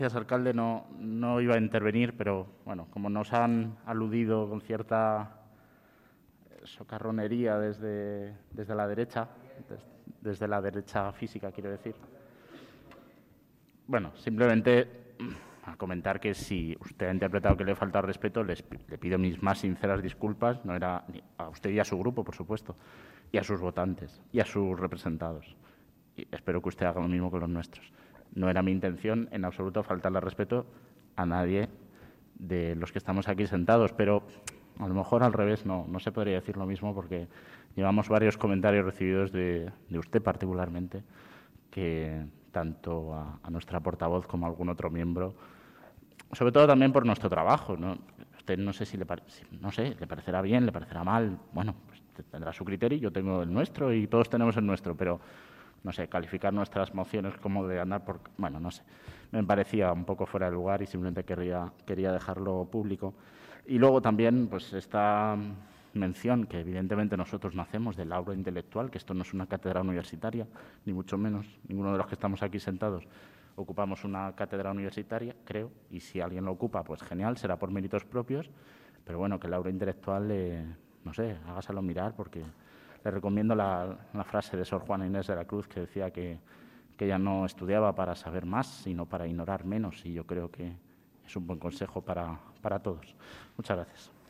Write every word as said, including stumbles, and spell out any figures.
Gracias, alcalde. No, no iba a intervenir, pero bueno, como nos han aludido con cierta socarronería desde, desde la derecha, desde, desde la derecha física, quiero decir. Bueno, simplemente a comentar que si usted ha interpretado que le falta al respeto, les, le pido mis más sinceras disculpas. No era a usted y a su grupo, por supuesto, y a sus votantes y a sus representados. Y espero que usted haga lo mismo con los nuestros. No era mi intención en absoluto faltarle al respeto a nadie de los que estamos aquí sentados, pero a lo mejor al revés no, no se podría decir lo mismo porque llevamos varios comentarios recibidos de, de usted particularmente, que tanto a, a nuestra portavoz como a algún otro miembro, sobre todo también por nuestro trabajo, ¿no? Usted no sé si le, si, no sé, le parecerá bien, le parecerá mal, bueno, pues tendrá su criterio, yo tengo el nuestro y todos tenemos el nuestro, pero no sé, calificar nuestras mociones como de andar por... Bueno, no sé, me parecía un poco fuera de lugar y simplemente quería, quería dejarlo público. Y luego también, pues, esta mención que evidentemente nosotros no hacemos del aula intelectual, que esto no es una cátedra universitaria, ni mucho menos, ninguno de los que estamos aquí sentados ocupamos una cátedra universitaria, creo, y si alguien lo ocupa, pues genial, será por méritos propios, pero bueno, que el aula intelectual, eh, no sé, hágaselo mirar porque... Le recomiendo la, la frase de Sor Juana Inés de la Cruz que decía que, que ella no estudiaba para saber más, sino para ignorar menos, y yo creo que es un buen consejo para, para todos. Muchas gracias.